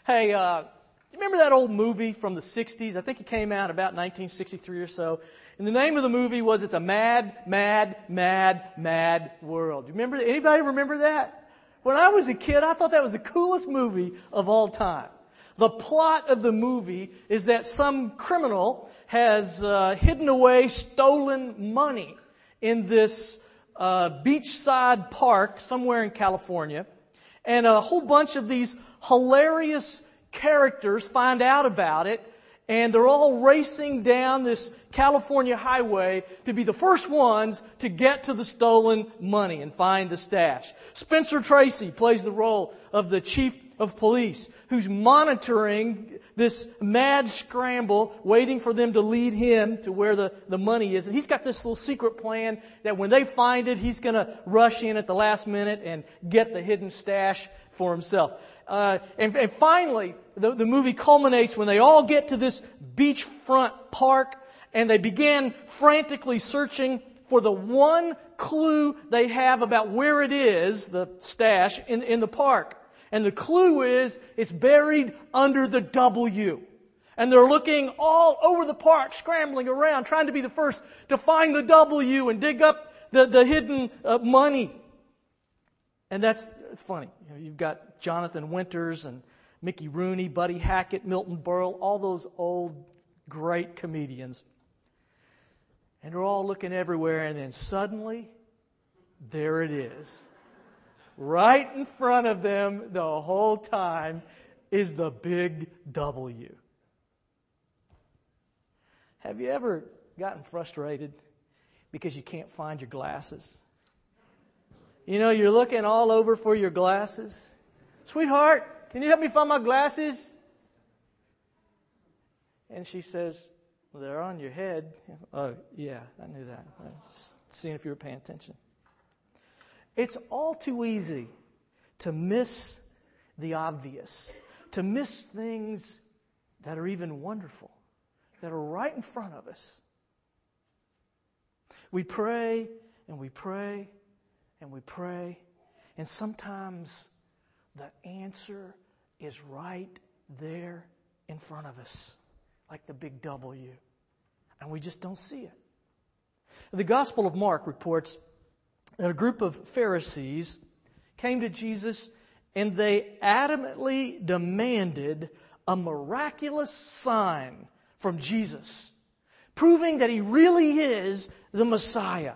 Hey, you remember that old movie from the 60s? I think it came out about 1963 or so. And the name of the movie was It's a Mad, Mad, Mad, Mad World. Remember? Anybody remember that? When I was a kid, I thought that was the coolest movie of all time. The plot of the movie is that some criminal has hidden away stolen money in this beachside park somewhere in California. And a whole bunch of these hilarious characters find out about it, and they're all racing down this California highway to be the first ones to get to the stolen money and find the stash. Spencer Tracy plays the role of the chief of police who's monitoring this mad scramble, waiting for them to lead him to where the money is. And he's got this little secret plan that when they find it, he's going to rush in at the last minute and get the hidden stash for himself. And finally, the movie culminates when they all get to this beachfront park and they begin frantically searching for the one clue they have about where it is, the stash, in the park. And the clue is it's buried under the W. And they're looking all over the park, scrambling around, trying to be the first to find the W and dig up the hidden money. And that's funny. You've got Jonathan Winters and Mickey Rooney, Buddy Hackett, Milton Berle, all those old great comedians. And they're all looking everywhere, and then suddenly, there it is. Right in front of them the whole time is the big W. Have you ever gotten frustrated because you can't find your glasses? You know, you're looking all over for your glasses. Sweetheart, can you help me find my glasses? And she says, well, they're on your head. Oh, yeah, I knew that. I was just seeing if you were paying attention. It's all too easy to miss the obvious, to miss things that are even wonderful, that are right in front of us. We pray and we pray and we pray, and sometimes the answer is right there in front of us, like the big W, and we just don't see it. The Gospel of Mark reports that a group of Pharisees came to Jesus and they adamantly demanded a miraculous sign from Jesus, proving that He really is the Messiah.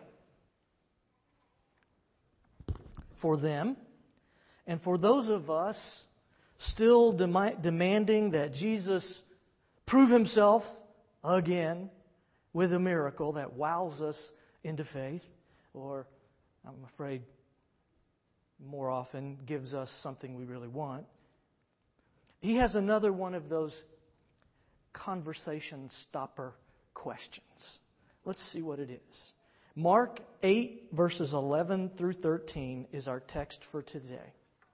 For them, and for those of us still demanding that Jesus prove Himself again with a miracle that wows us into faith, or I'm afraid more often gives us something we really want. He has another one of those conversation stopper questions. Let's see what it is. Mark 8, verses 11 through 13 is our text for today.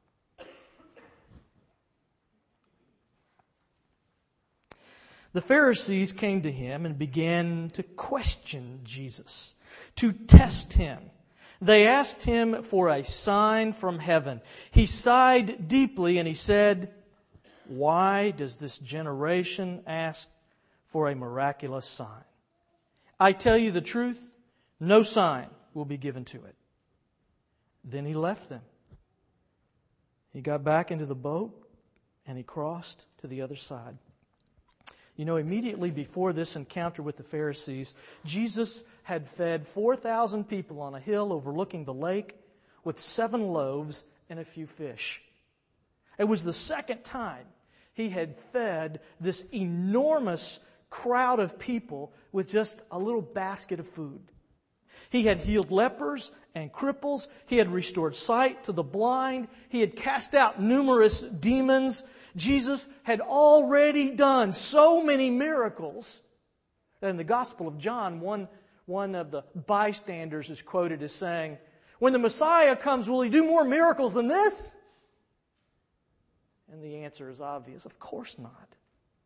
The Pharisees came to Him and began to question Jesus, to test Him. They asked Him for a sign from heaven. He sighed deeply and He said, "Why does this generation ask for a miraculous sign? I tell you the truth, no sign will be given to it." Then He left them. He got back into the boat and He crossed to the other side. You know, immediately before this encounter with the Pharisees, Jesus had fed 4,000 people on a hill overlooking the lake with 7 loaves and a few fish. It was the second time He had fed this enormous crowd of people with just a little basket of food. He had healed lepers and cripples. He had restored sight to the blind. He had cast out numerous demons. Jesus had already done so many miracles that in the Gospel of John, one of the bystanders is quoted as saying, "When the Messiah comes, will He do more miracles than this?" And the answer is obvious. Of course not.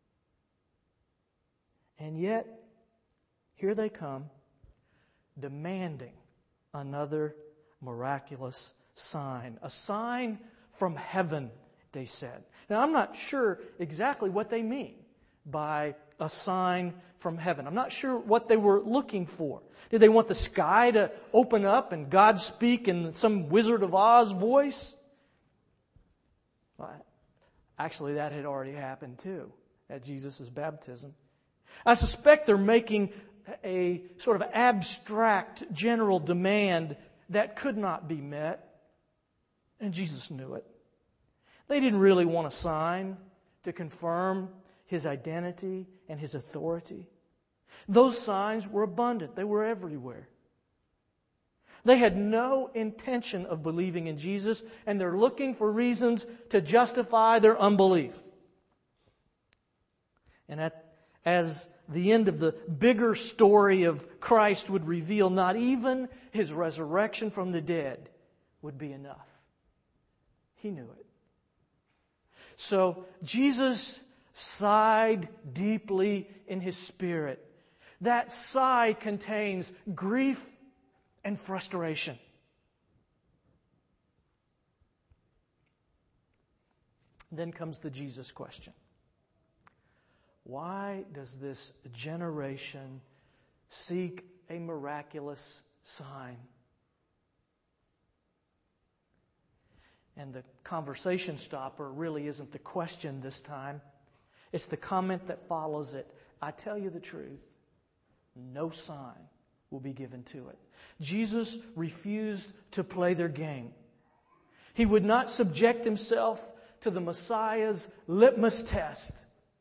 And yet, here they come, demanding another miraculous sign. A sign from heaven they said. Now, I'm not sure exactly what they mean by a sign from heaven. I'm not sure what they were looking for. Did they want the sky to open up and God speak in some Wizard of Oz voice? Well, actually, that had already happened too at Jesus' baptism. I suspect they're making a sort of abstract general demand that could not be met, and Jesus knew it. They didn't really want a sign to confirm His identity and His authority. Those signs were abundant. They were everywhere. They had no intention of believing in Jesus, and they're looking for reasons to justify their unbelief. And as the end of the bigger story of Christ would reveal, not even His resurrection from the dead would be enough. He knew it. So Jesus sighed deeply in His spirit. That sigh contains grief and frustration. Then comes the Jesus question. Why does this generation seek a miraculous sign? And the conversation stopper really isn't the question this time. It's the comment that follows it. I tell you the truth, no sign will be given to it. Jesus refused to play their game. He would not subject Himself to the Messiah's litmus test.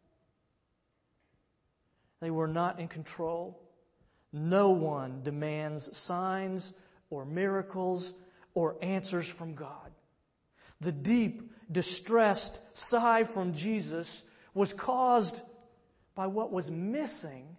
They were not in control. No one demands signs or miracles or answers from God. The deep, distressed sigh from Jesus was caused by what was missing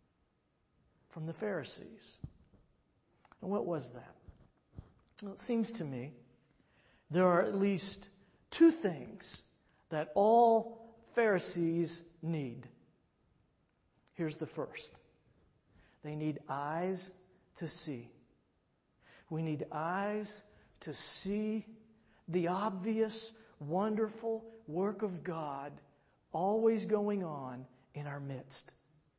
from the Pharisees. And what was that? Well, it seems to me there are at least two things that all Pharisees need. Here's the first. They need eyes to see. We need eyes to see the obvious, wonderful work of God always going on in our midst.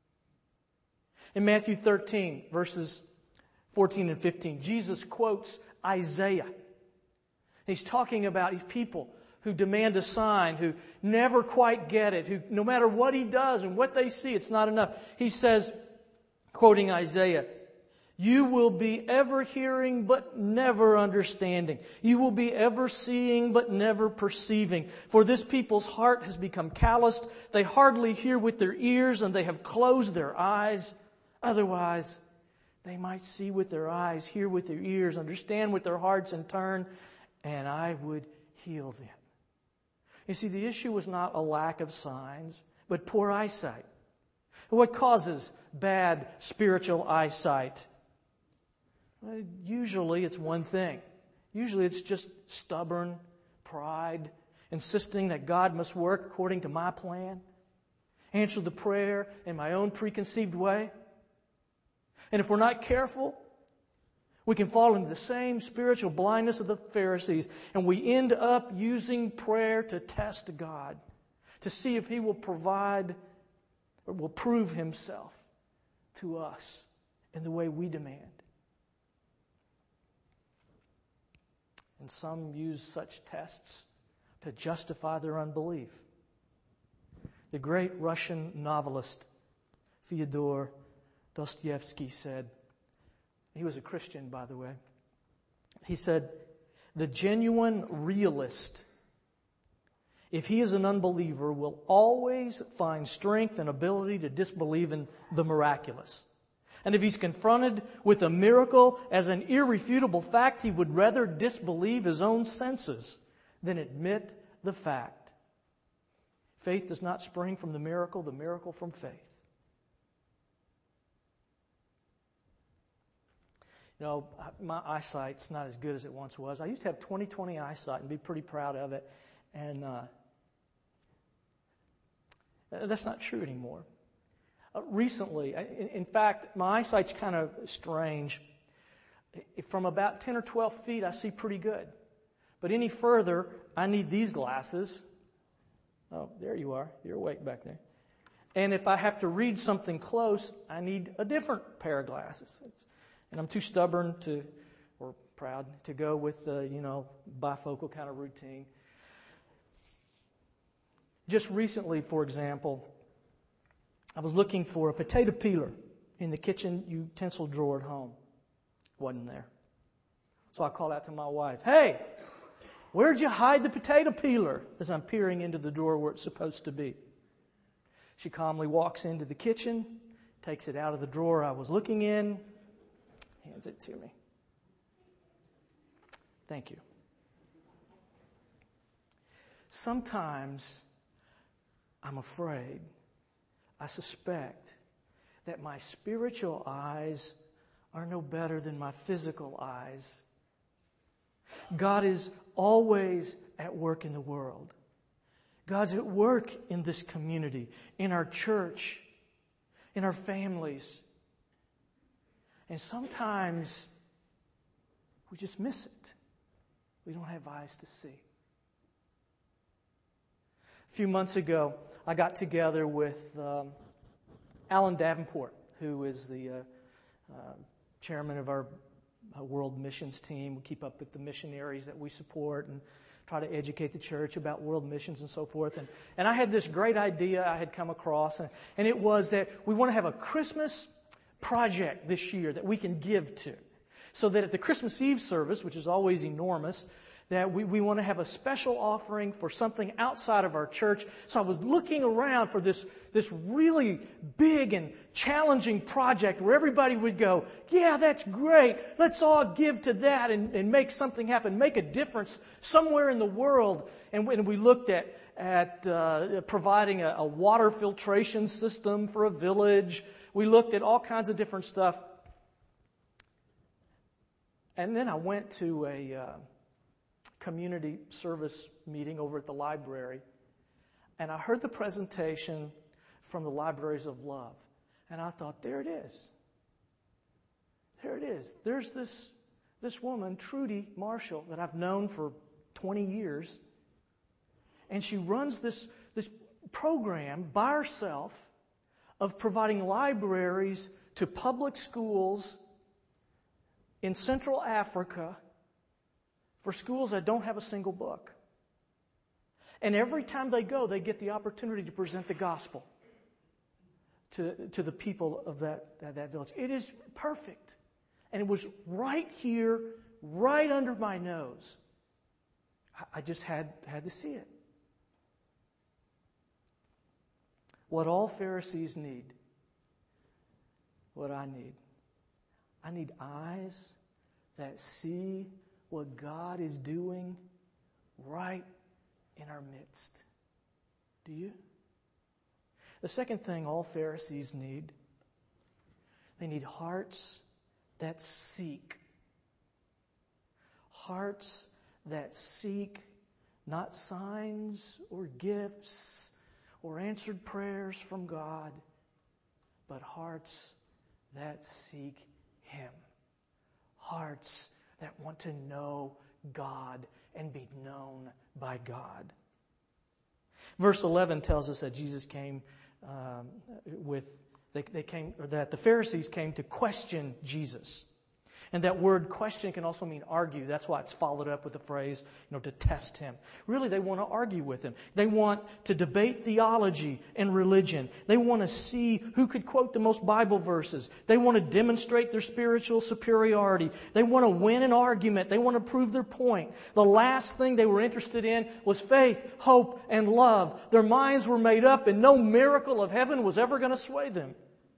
In Matthew 13, verses 14 and 15, Jesus quotes Isaiah. He's talking about these people who demand a sign, who never quite get it, who no matter what He does and what they see, it's not enough. He says, quoting Isaiah, "You will be ever hearing but never understanding. You will be ever seeing but never perceiving. For this people's heart has become calloused. They hardly hear with their ears and they have closed their eyes. Otherwise, they might see with their eyes, hear with their ears, understand with their hearts and turn, and I would heal them." You see, the issue was not a lack of signs, but poor eyesight. What causes bad spiritual eyesight? Well, usually it's one thing. Usually it's just stubborn pride, insisting that God must work according to my plan, answer the prayer in my own preconceived way. And if we're not careful, we can fall into the same spiritual blindness of the Pharisees, and we end up using prayer to test God, to see if He will provide or will prove Himself to us in the way we demand. And some use such tests to justify their unbelief. The great Russian novelist Fyodor Dostoevsky said, he was a Christian, by the way. He said, "The genuine realist, if he is an unbeliever, will always find strength and ability to disbelieve in the miraculous. And if he's confronted with a miracle as an irrefutable fact, he would rather disbelieve his own senses than admit the fact. Faith does not spring from the miracle from faith." You know, my eyesight's not as good as it once was. I used to have 20/20 eyesight and be pretty proud of it. And that's not true anymore. Recently, in fact, my eyesight's kind of strange. From about 10 or 12 feet, I see pretty good. But any further, I need these glasses. Oh, there you are. You're awake back there. And if I have to read something close, I need a different pair of glasses. And I'm too stubborn or proud to go with bifocal kind of routine. Just recently, for example, I was looking for a potato peeler in the kitchen utensil drawer at home. Wasn't there. So I called out to my wife, "Hey, where'd you hide the potato peeler?" as I'm peering into the drawer where it's supposed to be. She calmly walks into the kitchen, takes it out of the drawer I was looking in, hands it to me. Thank you. Sometimes I'm afraid, I suspect, that my spiritual eyes are no better than my physical eyes. God is always at work in the world. God's at work in this community, in our church, in our families. And sometimes we just miss it. We don't have eyes to see. A few months ago, I got together with Alan Davenport, who is the chairman of our world missions team. We keep up with the missionaries that we support and try to educate the church about world missions and so forth. And I had this great idea I had come across, and it was that we want to have a Christmas project this year that we can give to. So that at the Christmas Eve service, which is always enormous, that we want to have a special offering for something outside of our church. So I was looking around for this really big and challenging project where everybody would go, "Yeah, that's great. Let's all give to that and make something happen, make a difference somewhere in the world." And when we looked at providing a water filtration system for a village, we looked at all kinds of different stuff. And then I went to a community service meeting over at the library, and I heard the presentation from the Libraries of Love, and I thought, there it is. There it is. There's this woman, Trudy Marshall, that I've known for 20 years, and she runs this program by herself of providing libraries to public schools in Central Africa for schools that don't have a single book. And every time they go, they get the opportunity to present the gospel to the people of that village. It is perfect. And it was right here, right under my nose. I just had to see it. What all Pharisees need, what I need eyes that see what God is doing right in our midst. Do you? The second thing all Pharisees need, they need hearts that seek. Hearts that seek not signs or gifts or answered prayers from God, but hearts that seek Him. Hearts that want to know God and be known by God. Verse 11 tells us that Jesus came that the Pharisees came to question Jesus. And that word question can also mean argue. That's why it's followed up with the phrase, to test him. Really, they want to argue with him. They want to debate theology and religion. They want to see who could quote the most Bible verses. They want to demonstrate their spiritual superiority. They want to win an argument. They want to prove their point. The last thing they were interested in was faith, hope, and love. Their minds were made up, and no miracle of heaven was ever going to sway them.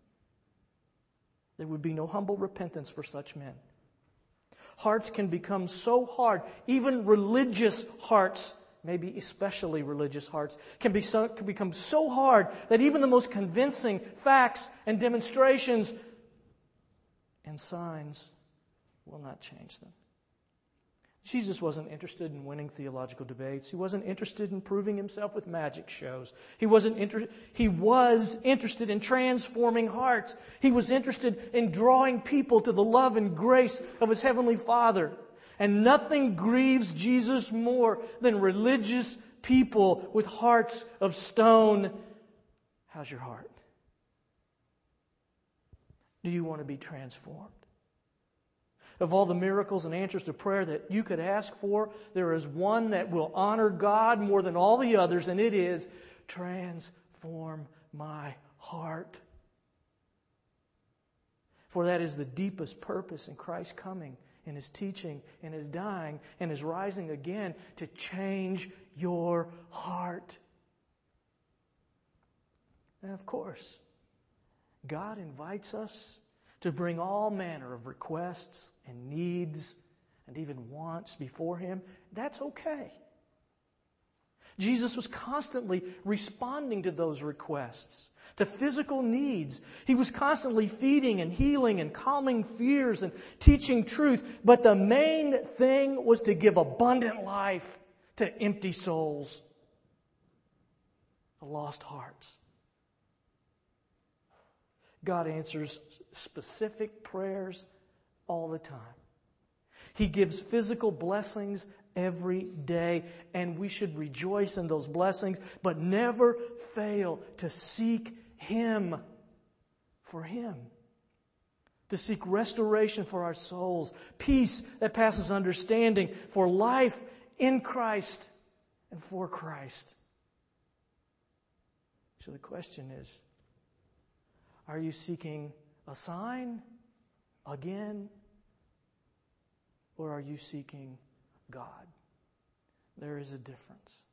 There would be no humble repentance for such men. Hearts can become so hard, even religious hearts, maybe especially religious hearts, can become so hard that even the most convincing facts and demonstrations and signs will not change them. Jesus wasn't interested in winning theological debates. He wasn't interested in proving himself with magic shows. He was interested in transforming hearts. He was interested in drawing people to the love and grace of his Heavenly Father. And nothing grieves Jesus more than religious people with hearts of stone. How's your heart? Do you want to be transformed? Of all the miracles and answers to prayer that you could ask for, there is one that will honor God more than all the others, and it is, transform my heart. For that is the deepest purpose in Christ's coming, in His teaching, in His dying, and His rising again, to change your heart. And of course, God invites us to bring all manner of requests and needs and even wants before Him. That's okay. Jesus was constantly responding to those requests, to physical needs. He was constantly feeding and healing and calming fears and teaching truth. But the main thing was to give abundant life to empty souls, to lost hearts. God answers specific prayers all the time. He gives physical blessings every day, and we should rejoice in those blessings, but never fail to seek Him for Him. To seek restoration for our souls, peace that passes understanding, for life in Christ and for Christ. So the question is, are you seeking a sign again? Or are you seeking God? There is a difference.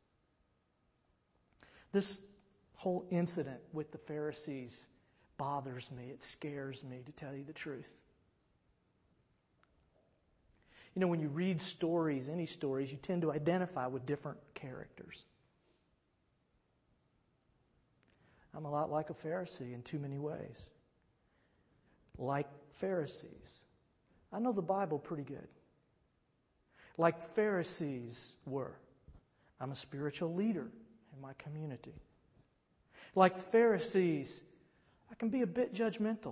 This whole incident with the Pharisees bothers me. It scares me, to tell you the truth. You know, when you read stories, any stories, you tend to identify with different characters. I'm a lot like a Pharisee in too many ways. Like Pharisees, I know the Bible pretty good. Like Pharisees were, I'm a spiritual leader in my community. Like Pharisees, I can be a bit judgmental.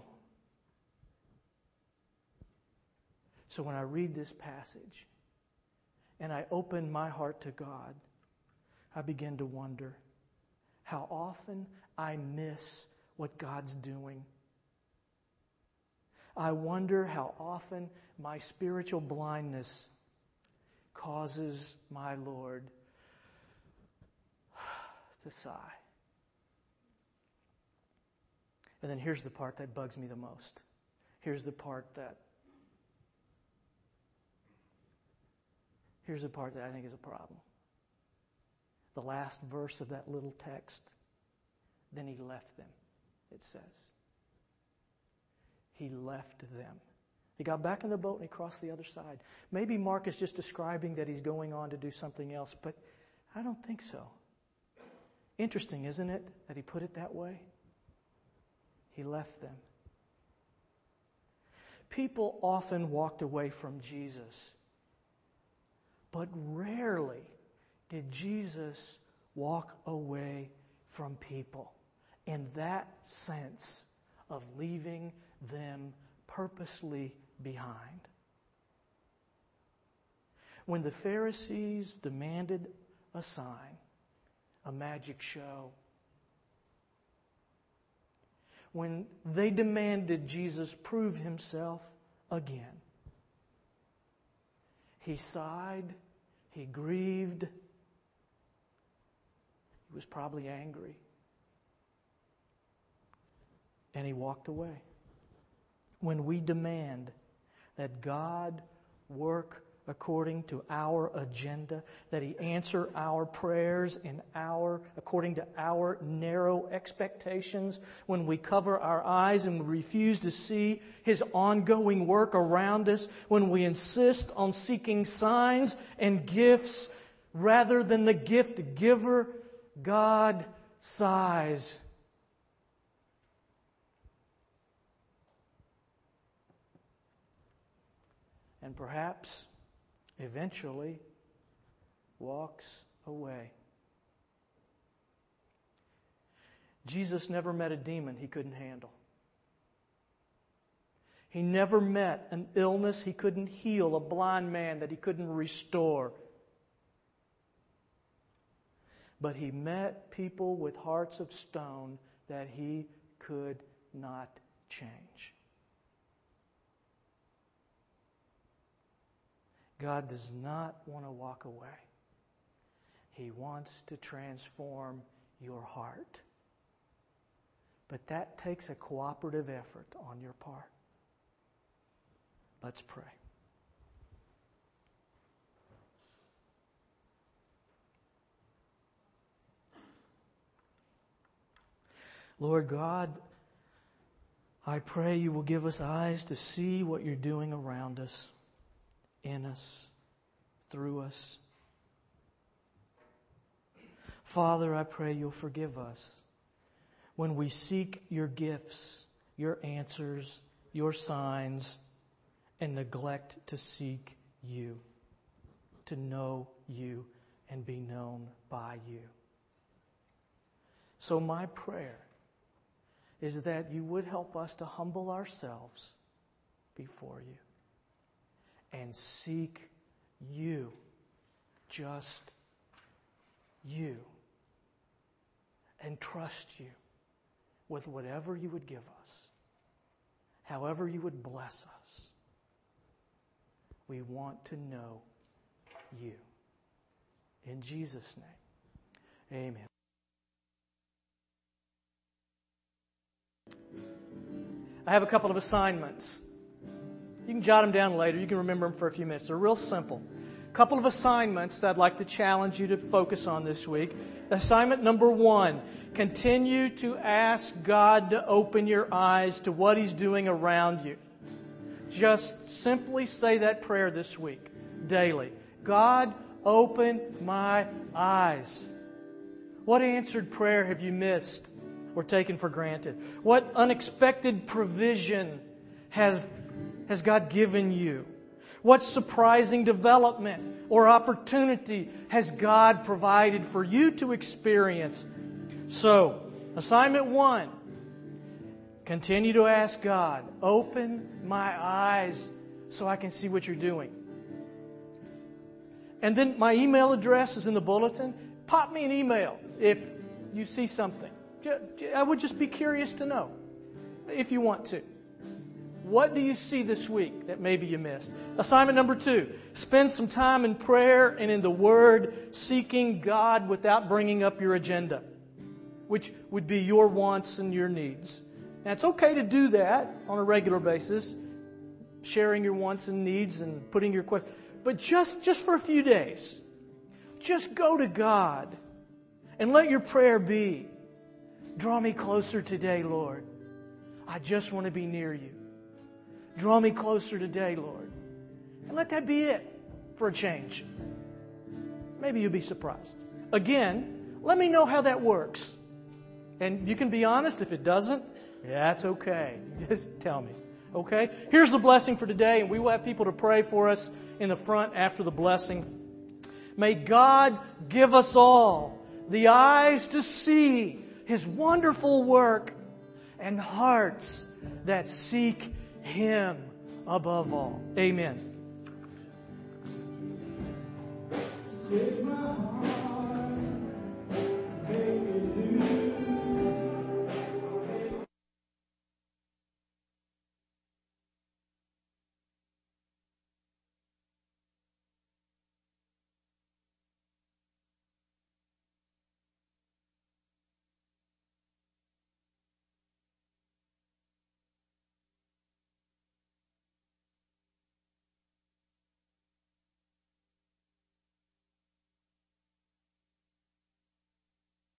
So when I read this passage and I open my heart to God, I begin to wonder how often I miss what God's doing. I wonder how often my spiritual blindness causes my Lord to sigh. And then here's the part that bugs me the most. Here's the part that I think is a problem. The last verse of that little text. Then He left them, it says. He left them. He got back in the boat and He crossed the other side. Maybe Mark is just describing that He's going on to do something else, but I don't think so. Interesting, isn't it, that He put it that way? He left them. People often walked away from Jesus, but rarely did Jesus walk away from people in that sense of leaving them purposely behind. When the Pharisees demanded a sign, a magic show, when they demanded Jesus prove Himself again, He sighed, He grieved, He was probably angry, and He walked away. When we demand that God work according to our agenda, that He answer our prayers according to our narrow expectations, when we cover our eyes and refuse to see His ongoing work around us, when we insist on seeking signs and gifts rather than the gift giver, God sighs. And perhaps, eventually, walks away. Jesus never met a demon He couldn't handle. He never met an illness He couldn't heal, a blind man that He couldn't restore. But He met people with hearts of stone that He could not change. God does not want to walk away. He wants to transform your heart. But that takes a cooperative effort on your part. Let's pray. Lord God, I pray You will give us eyes to see what You're doing around us, in us, through us. Father, I pray You'll forgive us when we seek Your gifts, Your answers, Your signs, and neglect to seek You, to know You and be known by You. So my prayer is that You would help us to humble ourselves before You and seek You, just You, and trust You with whatever You would give us, however You would bless us. We want to know You. In Jesus' name, amen. I have a couple of assignments. You can jot them down later. You can remember them for a few minutes. They're real simple. A couple of assignments that I'd like to challenge you to focus on this week. Assignment number 1, continue to ask God to open your eyes to what He's doing around you. Just simply say that prayer this week, daily. God, open my eyes. What answered prayer have you missed or taken for granted? What unexpected provision has God given you? What surprising development or opportunity has God provided for you to experience? So, assignment 1, continue to ask God, open my eyes so I can see what You're doing. And then my email address is in the bulletin. Pop me an email if you see something. I would just be curious to know, if you want to. What do you see this week that maybe you missed? Assignment number 2, spend some time in prayer and in the Word, seeking God without bringing up your agenda, which would be your wants and your needs. Now, it's okay to do that on a regular basis, sharing your wants and needs and putting your questions. But just for a few days, just go to God and let your prayer be, draw me closer today, Lord. I just want to be near You. Draw me closer today, Lord. And let that be it for a change. Maybe you'll be surprised. Again, let me know how that works. And you can be honest. If it doesn't, that's okay. Just tell me. Okay? Here's the blessing for today, and we will have people to pray for us in the front after the blessing. May God give us all the eyes to see His wonderful work and hearts that seek Him above all. Amen. Take my heart.